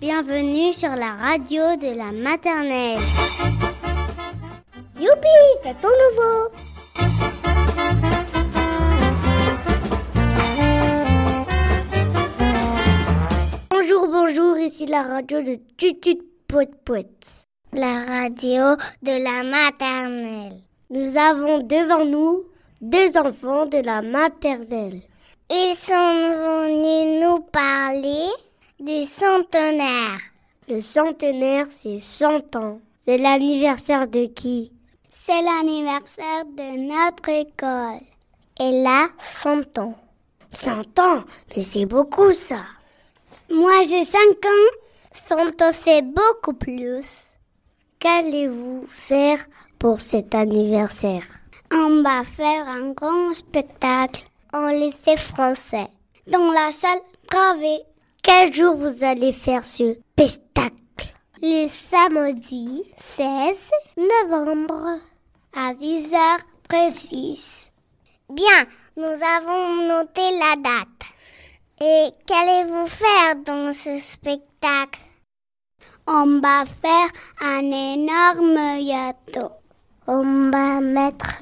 Bienvenue sur la radio de la maternelle. Youpi, c'est tout nouveau. Bonjour, ici la radio de Tutut Pout Pout. La radio de la maternelle. Nous avons devant nous 2 enfants de la maternelle. Ils sont venus nous parler du centenaire. Le centenaire, c'est 100 ans. C'est l'anniversaire de qui? C'est l'anniversaire de notre école. Elle a 100 ans. 100 ans? Mais c'est beaucoup ça. Moi, j'ai 5 ans. 100 ans, c'est beaucoup plus. Qu'allez-vous faire pour cet anniversaire? On va faire un grand spectacle en lycée français, dans la salle gravée. Quel jour vous allez faire ce spectacle? Le samedi 16 novembre, à 10h précise. Bien, nous avons noté la date. Et qu'allez-vous faire dans ce spectacle? On va faire un énorme gâteau. On va mettre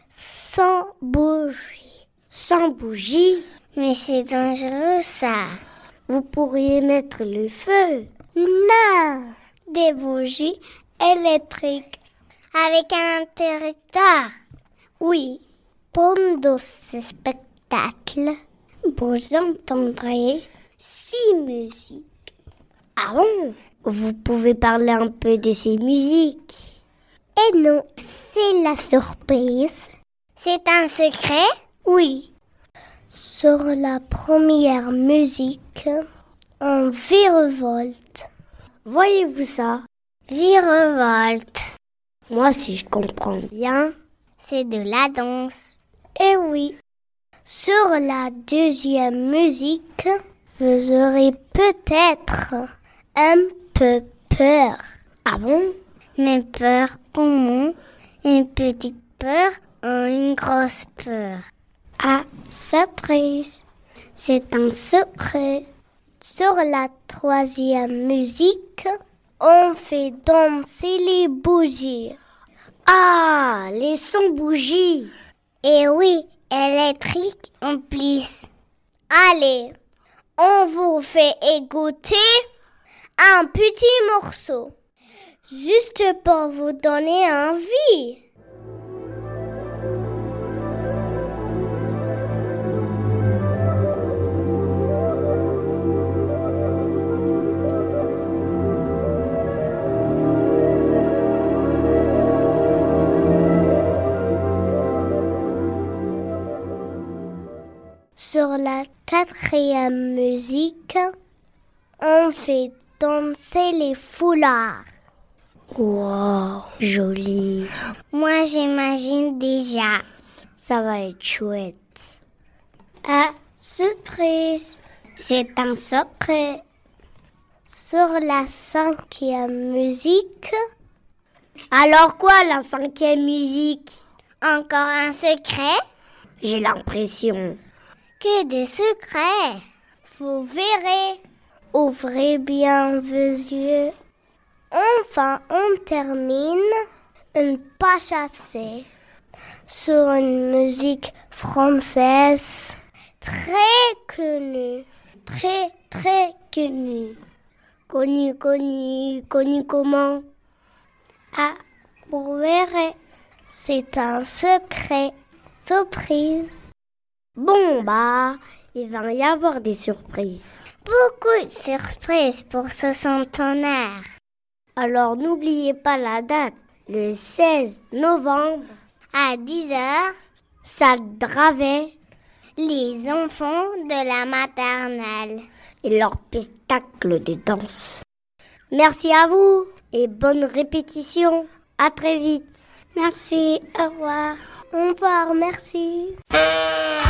100 bougies. 100 bougies? Mais c'est dangereux ça. Vous pourriez mettre le feu. Non, des bougies électriques. Avec un interrupteur. Oui, pendant ce spectacle, vous entendrez 6 musiques. Ah bon? Vous pouvez parler un peu de ces musiques? Et non, c'est la surprise. C'est un secret? Oui. Sur la première musique, un virevolte. Voyez-vous ça? Virevolte. Moi, si je comprends bien, c'est de la danse. Eh oui. Sur la deuxième musique, vous aurez peut-être un peu peur. Ah bon? Mais peur comment? Une petite peur ou une grosse peur? Ah, surprise! C'est un secret. Sur la troisième musique, on fait danser les bougies. Ah, les sons bougies! Et oui, électrique en plus. Allez, on vous fait écouter un petit morceau, juste pour vous donner envie. Sur la quatrième musique, on fait danser les foulards. Wow, joli. Moi, j'imagine déjà. Ça va être chouette. Ah, surprise. C'est un secret. Sur la cinquième musique. Alors quoi, la cinquième musique? Encore un secret? J'ai l'impression. Que des secrets. Vous verrez. Ouvrez bien vos yeux. Enfin, on termine une pas chassée sur une musique française très connue. Très, très connue. Connue comment? Ah, vous verrez. C'est un secret. Surprise. Bon, il va y avoir des surprises. Beaucoup de surprises pour ce centenaire. Alors n'oubliez pas la date, le 16 novembre, à 10h, salle Dravet, les enfants de la maternelle et leur spectacle de danse. Merci à vous et bonne répétition. À très vite. Merci, au revoir. Au revoir, merci.